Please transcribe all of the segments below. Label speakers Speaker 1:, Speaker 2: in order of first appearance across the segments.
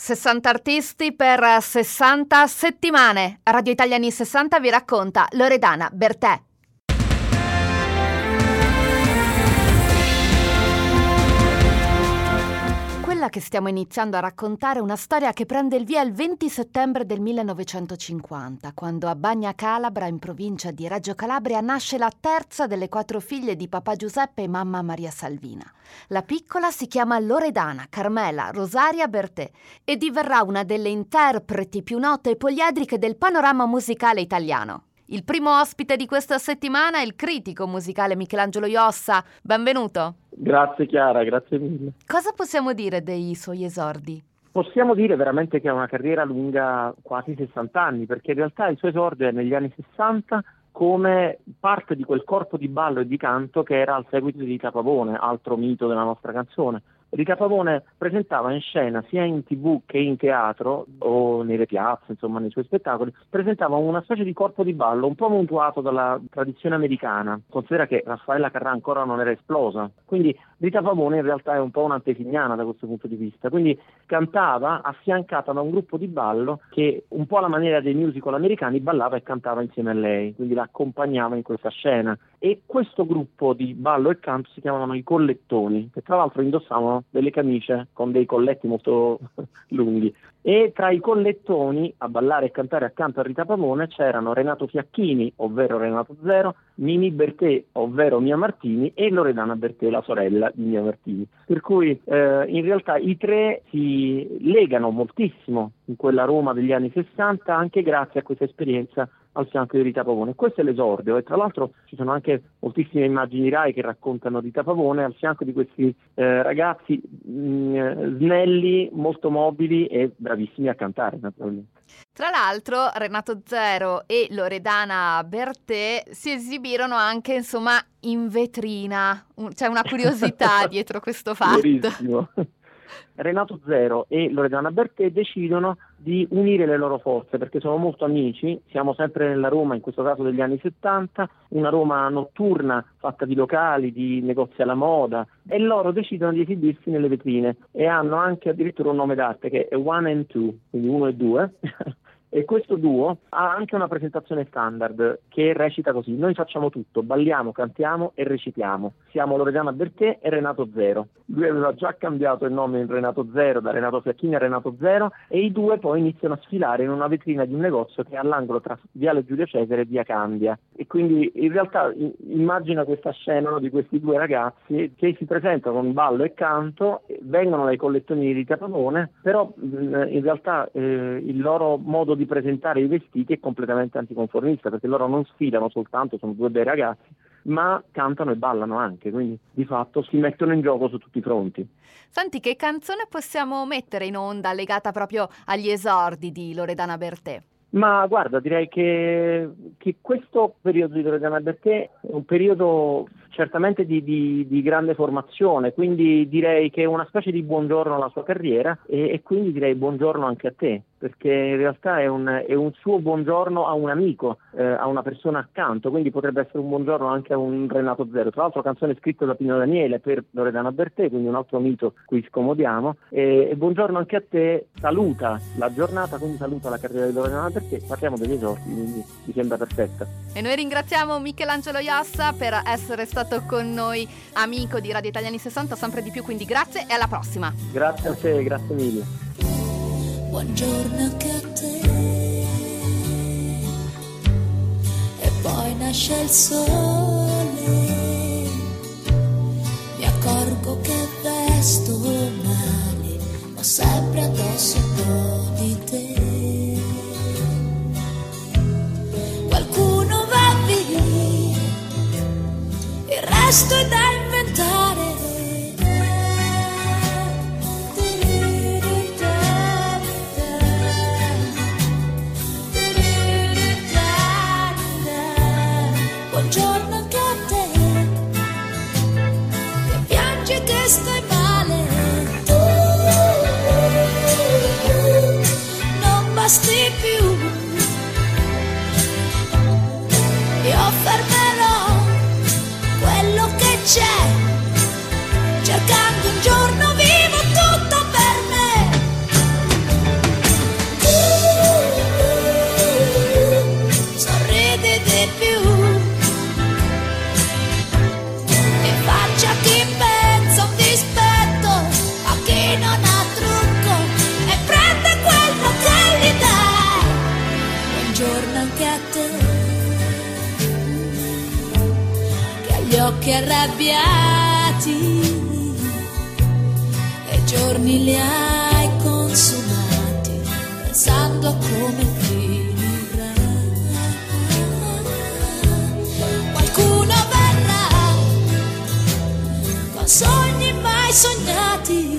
Speaker 1: 60 artisti per 60 settimane. Radio Italia Anni 60 vi racconta Loredana Bertè. Quella che stiamo iniziando a raccontare è una storia che prende il via il 20 settembre del 1950, quando a Bagna Calabra, in provincia di Reggio Calabria, nasce la terza delle 4 figlie di papà Giuseppe e mamma Maria Salvina. La piccola si chiama Loredana Carmela Rosaria Bertè e diverrà una delle interpreti più note e poliedriche del panorama musicale italiano. Il primo ospite di questa settimana è il critico musicale Michelangelo Jossa. Benvenuto.
Speaker 2: Grazie Chiara, grazie mille.
Speaker 1: Cosa possiamo dire dei suoi esordi?
Speaker 2: Possiamo dire veramente che ha una carriera lunga quasi 60 anni, perché in realtà il suo esordio è negli anni 60 come parte di quel corpo di ballo e di canto che era al seguito di Rita Pavone, altro mito della nostra canzone. Rita Pavone presentava in scena, sia in TV che in teatro o nelle piazze, insomma nei suoi spettacoli, presentava una specie di corpo di ballo un po' mutuato dalla tradizione americana. Considera che Raffaella Carrà ancora non era esplosa, quindi Rita Pavone in realtà è un po' un'antesignana da questo punto di vista, quindi cantava affiancata da un gruppo di ballo che un po' alla maniera dei musical americani ballava e cantava insieme a lei, quindi la accompagnava in questa scena. E questo gruppo di ballo e canto si chiamavano i Collettoni, che tra l'altro indossavano delle camicie con dei colletti molto lunghi. E tra i Collettoni a ballare e cantare accanto a Rita Pavone c'erano Renato Fiacchini, ovvero Renato Zero, Mimì Bertè, ovvero Mia Martini, e Loredana Bertè, la sorella di Mia Martini. Per cui in realtà i tre si legano moltissimo in quella Roma degli anni 60 anche grazie a questa esperienza al fianco di Rita Pavone. Questo è l'esordio e tra l'altro ci sono anche moltissime immagini Rai che raccontano Rita Pavone al fianco di questi ragazzi snelli, molto mobili e bravissimi a cantare naturalmente.
Speaker 1: Tra l'altro Renato Zero e Loredana Bertè si esibirono anche insomma in vetrina, c'è una curiosità dietro questo fatto.
Speaker 2: Verissimo. Renato Zero e Loredana Bertè decidono di unire le loro forze perché sono molto amici, siamo sempre nella Roma, in questo caso degli anni 70, una Roma notturna fatta di locali, di negozi alla moda, e loro decidono di esibirsi nelle vetrine e hanno anche addirittura un nome d'arte che è One and Two, quindi 1 e 2. E questo duo ha anche una presentazione standard che recita così: noi facciamo tutto, balliamo, cantiamo e recitiamo. Siamo Loredana Bertè e Renato Zero. Lui aveva già cambiato il nome in Renato Zero, da Renato Fiacchini a Renato Zero, e i due poi iniziano a sfilare in una vetrina di un negozio che è all'angolo tra Viale Giulio Cesare e Via Candia. E quindi in realtà immagina questa scena di questi due ragazzi che si presentano con ballo e canto, vengono dai Collettoni di Rita Pavone, però in realtà il loro modo di presentare i vestiti è completamente anticonformista, perché loro non sfilano soltanto, sono due bei ragazzi, ma cantano e ballano anche, quindi di fatto si mettono in gioco su tutti i fronti.
Speaker 1: Senti, che canzone possiamo mettere in onda legata proprio agli esordi di Loredana Bertè?
Speaker 2: Ma guarda, direi che questo periodo di Loredana Bertè è un periodo certamente di grande formazione, quindi direi che è una specie di buongiorno alla sua carriera e quindi direi buongiorno anche a te, perché in realtà è un suo buongiorno a un amico, a una persona accanto, quindi potrebbe essere un buongiorno anche a un Renato Zero. Tra l'altro canzone scritta da Pino Daniele per Loredana Bertè, quindi un altro mito cui scomodiamo, e buongiorno anche a te, saluta la giornata, quindi saluta la carriera di Loredana Bertè, parliamo degli esordi, quindi mi sembra perfetta.
Speaker 1: E noi ringraziamo Michelangelo Jossa per essere stato con noi, amico di Radio Italia Anni 60 sempre di più, quindi grazie e alla prossima.
Speaker 2: Grazie a te, grazie mille.
Speaker 3: Buongiorno anche a te. E poi nasce il sole, mi accorgo che vesto male, ho sempre addosso un po' di te. Qualcuno va via, il resto è da inventare. Buongiorno anche a te, che piangi che stai male. Tu non basti più, io fermerò quello che c'è. occhi arrabbiati e i giorni li hai consumati pensando a come finirà. Qualcuno verrà con sogni mai sognati.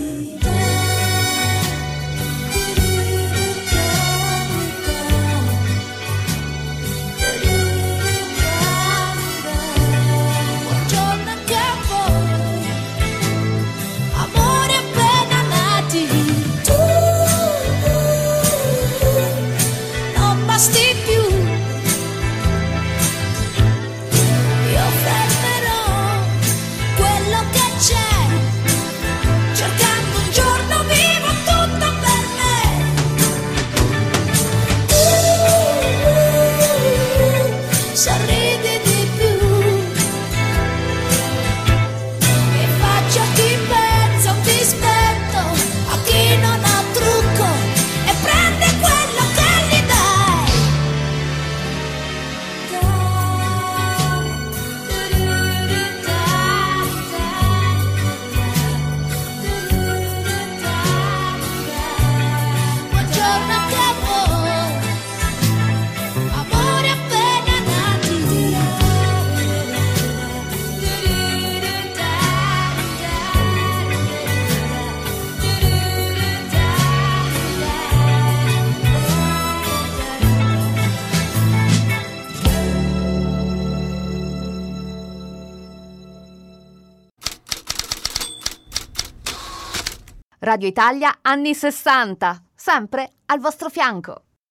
Speaker 1: Radio Italia anni 60, sempre al vostro fianco.